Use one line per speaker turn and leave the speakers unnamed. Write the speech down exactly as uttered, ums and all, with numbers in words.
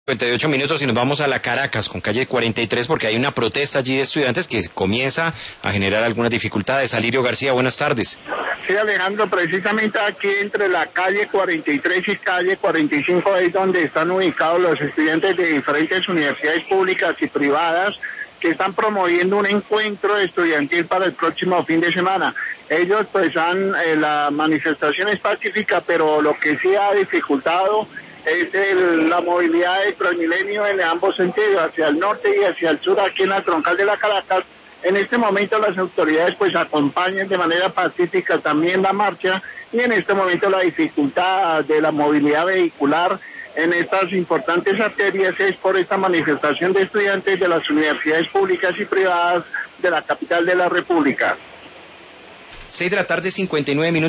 cincuenta y ocho minutos y nos vamos a la Caracas con calle cuarenta y tres porque hay una protesta allí de estudiantes que comienza a generar algunas dificultades. Alirio García, buenas tardes.
Sí, Alejandro, precisamente aquí entre la calle cuarenta y tres y calle cuarenta y cinco es donde están ubicados los estudiantes de diferentes universidades públicas y privadas que están promoviendo un encuentro estudiantil para el próximo fin de semana. Ellos pues han, eh, la manifestación es pacífica, pero lo que sí ha dificultado es el, la movilidad del Transmilenio en ambos sentidos, hacia el norte y hacia el sur, aquí en la troncal de la Caracas. En este momento las autoridades pues acompañan de manera pacífica también la marcha y en este momento la dificultad de la movilidad vehicular en estas importantes arterias es por esta manifestación de estudiantes de las universidades públicas y privadas de la capital de la República.
Seis de la tarde, cincuenta y nueve minutos.